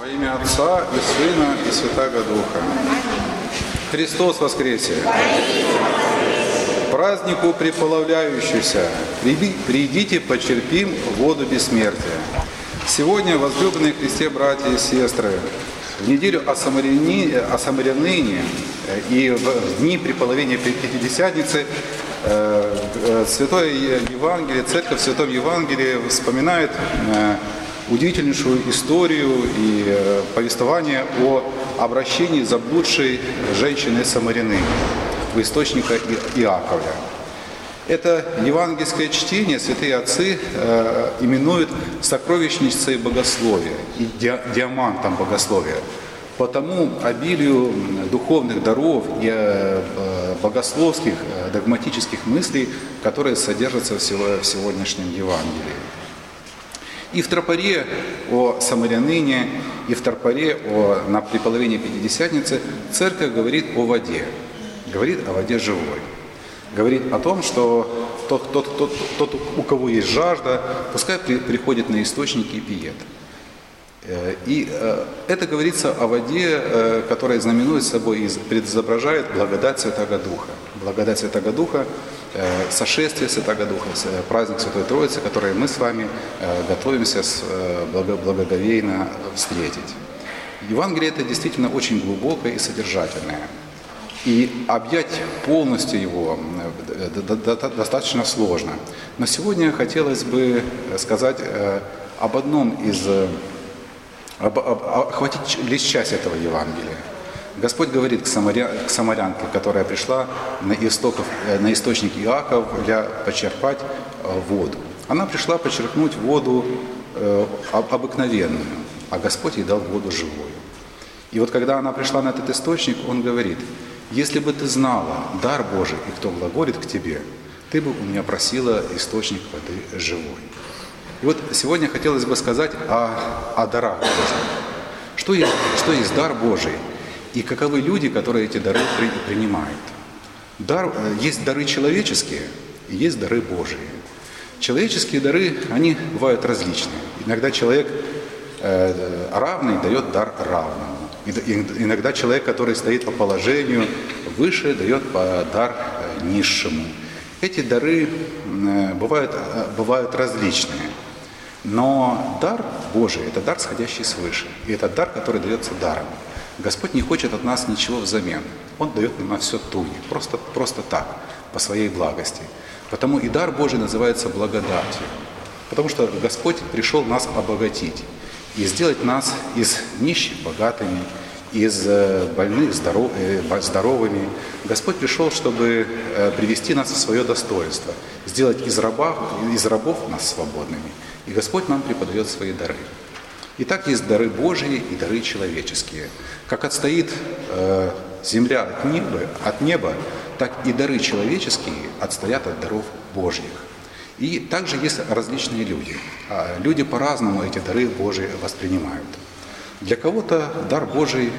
Во имя Отца и Сына и Святаго Духа. Христос воскресе! Празднику преполавляющийся, придите, почерпим воду бессмертия. Сегодня, возлюбленные в Христе братья и сестры, в неделю Осамаряныне и в дни преполовения Пятидесятницы Святое Евангелие, Церковь в Святом Евангелии вспоминает удивительнейшую историю и повествование о обращении заблудшей женщины Самаряны в источника Иаковля. Это евангельское чтение святые отцы именуют сокровищницей богословия и диамантом богословия. По тому обилию духовных даров и богословских, догматических мыслей, которые содержатся в сегодняшнем Евангелии. И в тропаре о Самарянине, и в тропаре на преполовении Пятидесятницы Церковь говорит о воде, говорит о воде живой. Говорит о том, что тот, у кого есть жажда, пускай приходит на источники и пьет. И это говорится о воде, которая знаменует собой и предизображает благодать Святаго Духа. Благодать Святаго Духа, сошествие Святаго Духа, праздник Святой Троицы, который мы с вами готовимся благоговейно встретить. Евангелие это действительно очень глубокое и содержательное. И объять полностью его достаточно сложно. Но сегодня хотелось бы сказать об одном из... охватить лишь часть этого Евангелия. Господь говорит к самарянке, которая пришла на источник Иаковля почерпать воду. Она пришла почерпнуть воду обыкновенную, а Господь ей дал воду живую. И вот когда она пришла на этот источник, Он говорит: если бы ты знала дар Божий и кто глаголит к тебе, ты бы у меня просила источник воды живой. И вот сегодня хотелось бы сказать о дарах Божьих. Что есть дар Божий и каковы люди, которые эти дары принимают. Есть дары человеческие и есть дары Божии. Человеческие дары, они бывают различные. Иногда человек равный дает дар равному. Иногда человек, который стоит по положению выше, дает дар низшему. Эти дары бывают различные. Но дар Божий – это дар, сходящий свыше. И это дар, который дается даром. Господь не хочет от нас ничего взамен. Он дает нам все туне, просто так, по своей благости. Потому и дар Божий называется благодатью. Потому что Господь пришел нас обогатить и сделать нас из нищих богатыми, из больных здоровыми. Господь пришел, чтобы привести нас в свое достоинство, сделать из рабов нас свободными. И Господь нам преподает свои дары. Итак, есть дары Божьи и дары человеческие. Как отстоит земля от неба, так и дары человеческие отстоят от даров Божьих. И также есть различные люди. Люди по-разному эти дары Божьи воспринимают. Для кого-то дар Божий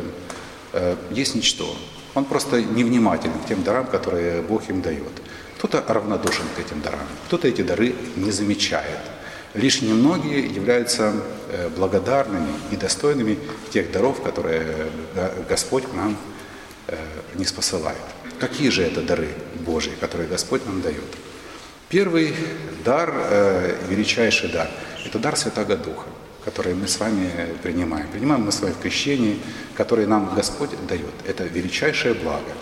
есть ничто. Он просто невнимателен к тем дарам, которые Бог им дает. Кто-то равнодушен к этим дарам, кто-то эти дары не замечает. Лишь немногие являются благодарными и достойными тех даров, которые Господь нам ниспосылает. Какие же это дары Божьи, которые Господь нам дает? Первый дар, величайший дар, это дар Святаго Духа, который мы с вами принимаем. Принимаем мы с вами в крещении, который нам Господь дает. Это величайшее благо.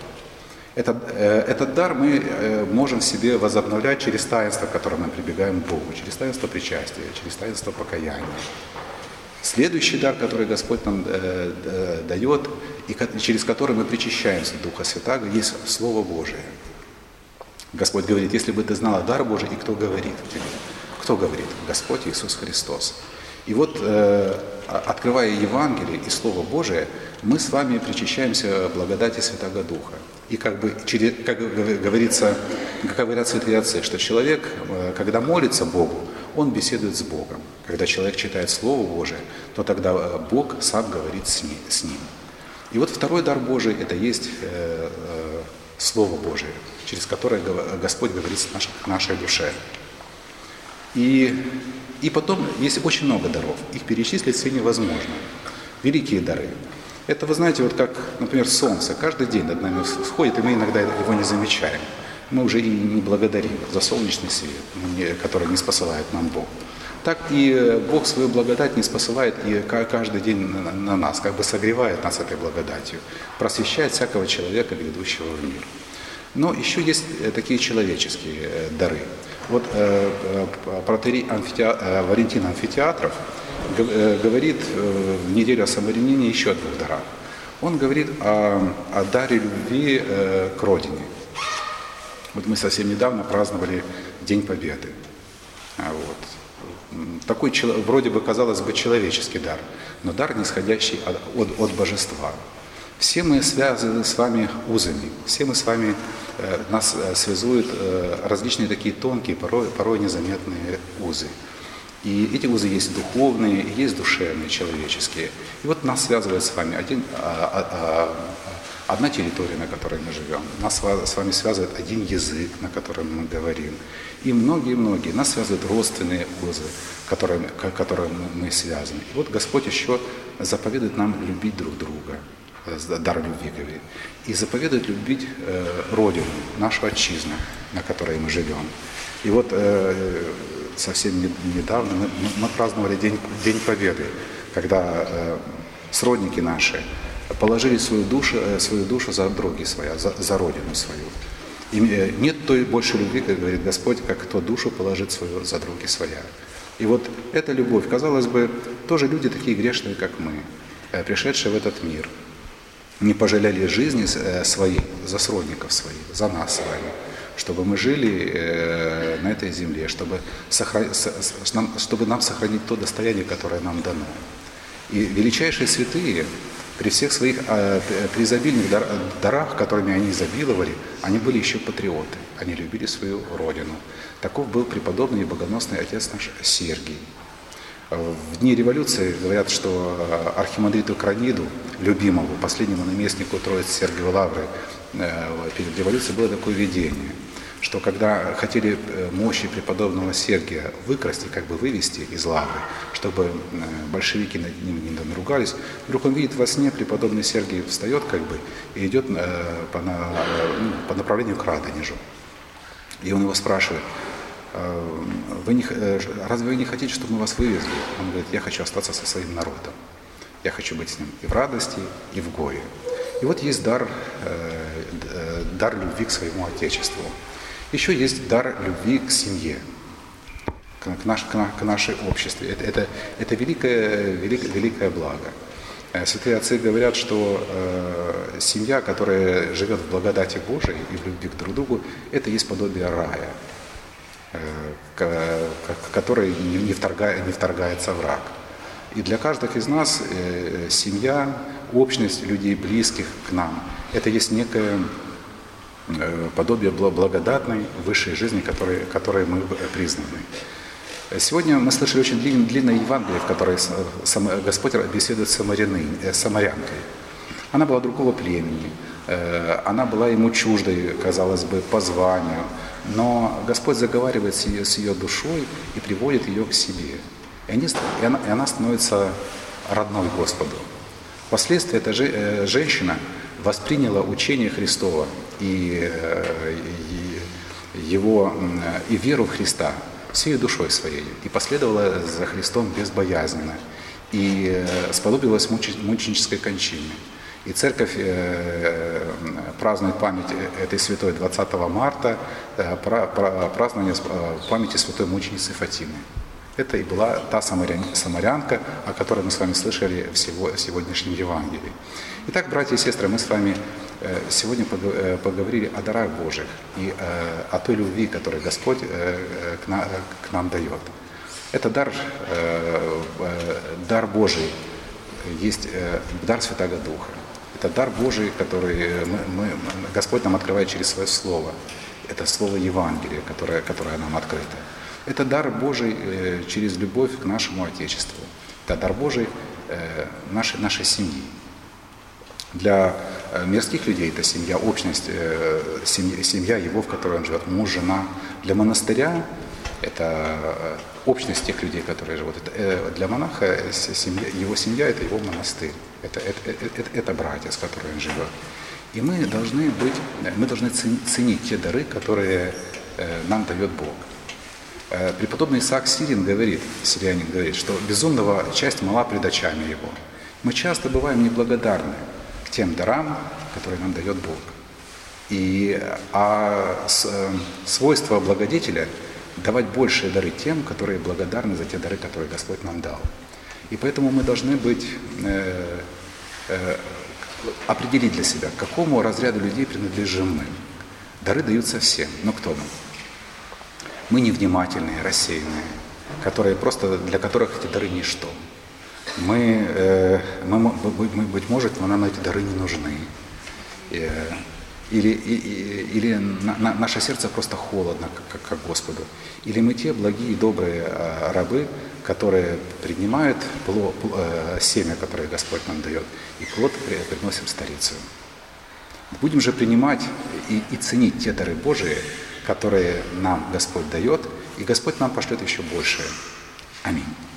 Этот дар мы можем в себе возобновлять через таинство, к которому мы прибегаем к Богу, через таинство причастия, через таинство покаяния. Следующий дар, который Господь нам дает, и через который мы причащаемся Духа Святаго, есть Слово Божие. Господь говорит: если бы ты знала дар Божий, и кто говорит тебе? Кто говорит? Господь Иисус Христос. И вот, открывая Евангелие и Слово Божие, мы с вами причащаемся благодати Святаго Духа. И как говорят святые отцы, что человек, когда молится Богу, он беседует с Богом. Когда человек читает Слово Божие, то тогда Бог сам говорит с ним. И вот второй дар Божий – это есть Слово Божие, через которое Господь говорит к нашей душе. И потом есть очень много даров, их перечислить все невозможно. великие дары. Это, вы знаете, вот как, например, солнце каждый день над нами всходит, и мы иногда его не замечаем. Мы уже и не благодарим за солнечный свет, который не спосылает нам Бог. Так и Бог свою благодать не спосылает и каждый день на нас, как бы согревает нас этой благодатью, просвещает всякого человека, ведущего в мир. Но еще есть такие человеческие дары. Вот протоиерей Валентин Амфитеатров говорит в неделю о самарянине еще о двух дарах. Он говорит о даре любви к родине. Вот мы совсем недавно праздновали День Победы. Вот. Такой, вроде бы, казалось бы, человеческий дар, но дар, нисходящий от божества. Все мы связаны с вами узами, все мы с вами, нас связуют различные такие тонкие, порой незаметные узы. И эти узы есть духовные, есть душевные, человеческие. И вот нас связывает с вами одна территория, на которой мы живем. Нас с вами связывает один язык, на котором мы говорим. И многие-многие. Нас связывают родственные узы, которыми мы связаны. И вот Господь еще заповедует нам любить друг друга. Дар любви, говорит. И заповедует любить Родину, нашу отчизну, на которой мы живем. И вот совсем недавно мы праздновали День Победы, когда сродники наши положили свою душу за други своя, за Родину свою. И нет той большей любви, как говорит Господь, как кто душу положит свою за други своя. И вот эта любовь, казалось бы, тоже люди такие грешные, как мы, пришедшие в этот мир, не пожалели жизни своей, за сродников своих, за нас с вами, чтобы мы жили на этой земле, чтобы нам сохранить то достояние, которое нам дано. И величайшие святые, при всех своих при изобильных дарах, которыми они изобиловали, они были еще патриоты, они любили свою родину. Таков был преподобный и богоносный отец наш Сергий. В дни революции говорят, что архимандриту Краниду, любимому, последнему наместнику Троицы Сергиевой Лавры, перед революцией было такое видение, что когда хотели мощи преподобного Сергия выкрасть и как бы вывести из Лавры, чтобы большевики над ним не надругались, вдруг он видит во сне, преподобный Сергий встает как бы и идет по направлению к Радонежу. И он его спрашивает: разве вы не хотите, чтобы мы вас вывезли? Он говорит: я хочу остаться со своим народом. Я хочу быть с ним и в радости, и в горе. И вот есть дар любви к своему Отечеству. Еще есть дар любви к семье, к нашей обществе. Это великое благо. Святые отцы говорят, что семья, которая живет в благодати Божией и в любви друг к другу, это есть подобие рая, в который не вторгается враг. И для каждого из нас семья, общность людей, близких к нам, это есть некое подобие благодатной высшей жизни, которой мы признаны. Сегодня мы слышали очень длинное Евангелие, в которой Господь беседует с самарянкой. Она была другого племени, она была ему чуждой, казалось бы, по званию, но Господь заговаривает с ее душой и приводит ее к себе. И она становится родной Господу. Впоследствии эта женщина восприняла учение Христова и веру в Христа всей душой своей, и последовала за Христом безбоязненно, и сподобилась мученической кончине. И церковь празднует память этой святой 20 марта, празднование памяти святой мученицы Фатимы. Это и была та самарянка, о которой мы с вами слышали в сегодняшнем Евангелии. Итак, братья и сестры, мы с вами сегодня поговорили о дарах Божьих и о той любви, которую Господь к нам дает. Это дар Божий, есть дар Святаго Духа. Это дар Божий, который Господь нам открывает через свое Слово. Это Слово Евангелия, которое нам открыто. Это дар Божий через любовь к нашему Отечеству. Это дар Божий нашей семьи. Для мирских людей это семья, общность, семья его, в которой он живет, муж, жена. Для монастыря это общность тех людей, которые живут. Для монаха его семья – это его монастырь, это братья, с которыми он живет. И мы должны ценить те дары, которые нам дает Бог. Преподобный Исаак Сирин говорит, сирянин говорит, что безумного часть мала пред очами его. Мы часто бываем неблагодарны к тем дарам, которые нам дает Бог. Свойство благодетеля – давать большие дары тем, которые благодарны за те дары, которые Господь нам дал. И поэтому мы должны определить для себя, к какому разряду людей принадлежим мы. Дары даются всем, но кто мы? Мы невнимательные, рассеянные, для которых эти дары ничто. Быть может, нам эти дары не нужны. Или наше сердце просто холодно, как Господу. Или мы те благие и добрые рабы, которые принимают семя, которое Господь нам дает, и плод приносим старицу. Будем же принимать и ценить те дары Божии, которые нам Господь дает, и Господь нам пошлет еще большее. Аминь.